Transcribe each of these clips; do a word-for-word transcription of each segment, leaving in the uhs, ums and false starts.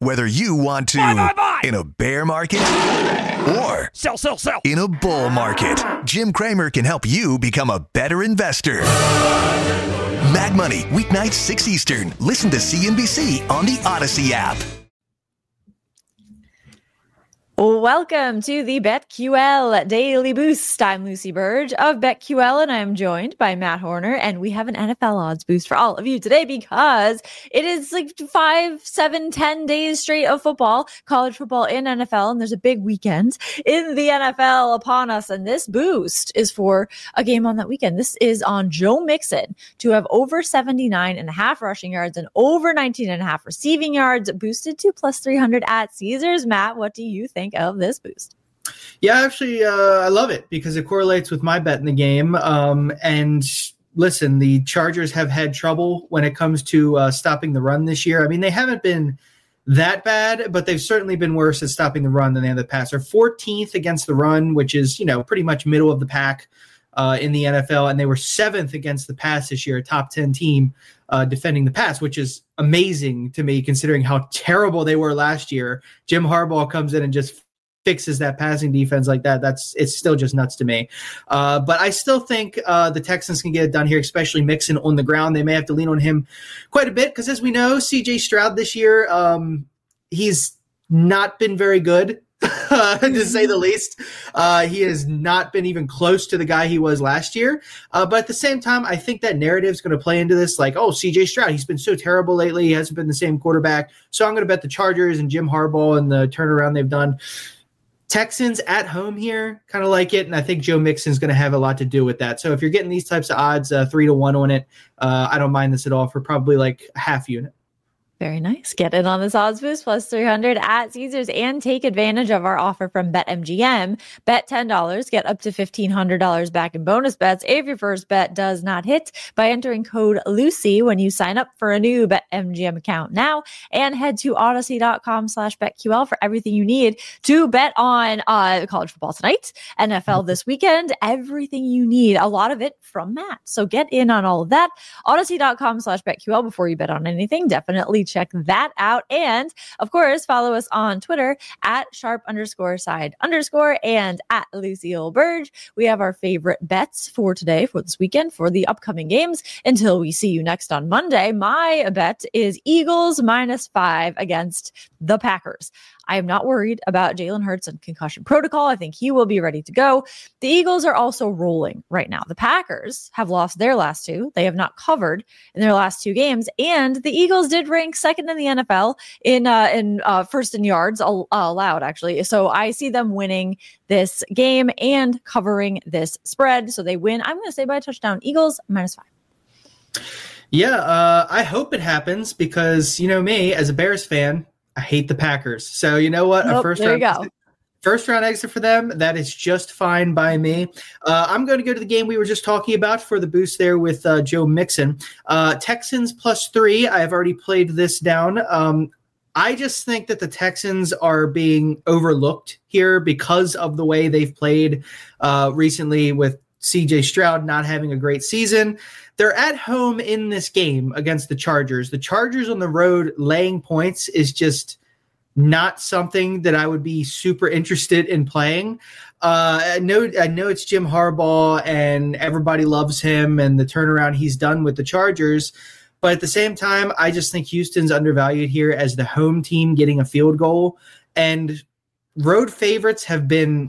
Whether you want to buy, buy, buy. in a bear market or sell, sell, sell. in a bull market, Jim Cramer can help you become a better investor. Mag Money, weeknights six Eastern. Listen to C N B C on the Odyssey app. Welcome to the BetQL Daily Boost. I'm Lucy Burge of BetQL, and I'm joined by Matt Horner, and we have an N F L odds boost for all of you today because it is like five, seven, ten days straight of football, college football and N F L, and there's a big weekend in the N F L upon us, and this boost is for a game on that weekend. This is on Joe Mixon to have over seventy-nine and a half rushing yards and over nineteen and a half receiving yards, boosted to plus three hundred at Caesars. Matt, what do you think of this boost? Yeah, actually, uh, I love it because it correlates with my bet in the game. Um, and listen, the Chargers have had trouble when it comes to uh, stopping the run this year. I mean, they haven't been that bad, but they've certainly been worse at stopping the run than they have the pass. They're fourteenth against the run, which is, you know, pretty much middle of the pack uh, in the N F L. And they were seventh against the pass this year, a top ten team uh, defending the pass, which is amazing to me considering how terrible they were last year. Jim Harbaugh comes in and just fixes that passing defense like that. That's it's still just nuts to me. Uh, but I still think uh, the Texans can get it done here, especially Mixon on the ground. They may have to lean on him quite a bit because, as we know, C J Stroud this year, um, he's not been very good, to say the least. Uh, he has not been even close to the guy he was last year. Uh, but at the same time, I think that narrative is going to play into this. Like, oh, C J Stroud, he's been so terrible lately. He hasn't been the same quarterback. So I'm going to bet the Chargers and Jim Harbaugh and the turnaround they've done. Texans at home here, kind of like it, and I think Joe Mixon's going to have a lot to do with that. So if you're getting these types of odds, uh, three to one on it, uh, I don't mind this at all for probably like a half unit. Very nice. Get in on this odds boost plus three hundred at Caesars and take advantage of our offer from BetMGM. Bet ten dollars, get up to fifteen hundred dollars back in bonus bets if your first bet does not hit by entering code Lucy when you sign up for a new BetMGM account now, and head to odyssey.com slash BetQL for everything you need to bet on uh, college football tonight, N F L this weekend, everything you need, a lot of it from Matt. So get in on all of that. Odyssey.com slash BetQL before you bet on anything. Definitely check that out. And of course, follow us on Twitter at sharp underscore side underscore and at Lucille Burge. We have our favorite bets for today, for this weekend, for the upcoming games. Until we see you next on Monday, my bet is Eagles minus five against the Packers. I am not worried about Jalen Hurts and concussion protocol. I think he will be ready to go. The Eagles are also rolling right now. The Packers have lost their last two. They have not covered in their last two games. And the Eagles did rank second in the N F L in uh, in uh, first in yards uh, allowed, actually. So I see them winning this game and covering this spread. So they win. I'm going to say by a touchdown. Eagles minus five. Yeah, uh, I hope it happens because, you know me, as a Bears fan, I hate the Packers. So you know what? Nope, a first there round you go. exit, first round exit for them. That is just fine by me. Uh, I'm going to go to the game we were just talking about for the boost there with uh, Joe Mixon. Uh, Texans plus three. I have already played this down. Um, I just think that the Texans are being overlooked here because of the way they've played uh, recently with C J Stroud not having a great season. They're at home in this game against the Chargers. The Chargers on the road laying points is just not something that I would be super interested in playing. Uh, I know, I know it's Jim Harbaugh and everybody loves him and the turnaround he's done with the Chargers. But at the same time, I just think Houston's undervalued here as the home team getting a field goal. And road favorites have been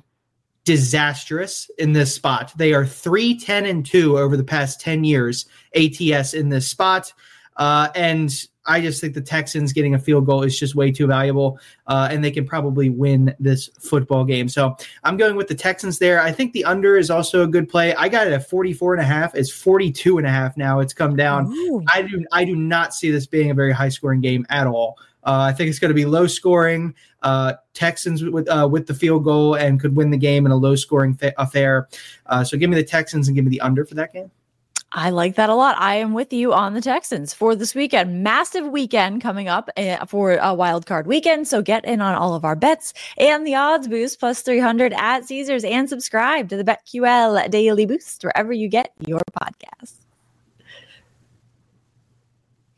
disastrous in this spot. They are three, ten, and two over the past ten years, A T S in this spot. Uh, and I just think the Texans getting a field goal is just way too valuable, uh, and they can probably win this football game. So I'm going with the Texans there. I think the under is also a good play. I got it at forty-four and a half. It's forty-two and a half now. It's come down. Ooh. I do I do not see this being a very high-scoring game at all. Uh, I think it's going to be low-scoring. Uh, Texans with uh, with the field goal and could win the game in a low-scoring fa- affair. Uh, so give me the Texans and give me the under for that game. I like that a lot. I am with you on the Texans for this weekend. Massive weekend coming up uh, for a wild card weekend. So get in on all of our bets and the odds boost plus three hundred at Caesars and subscribe to the BetQL Daily Boost wherever you get your podcasts.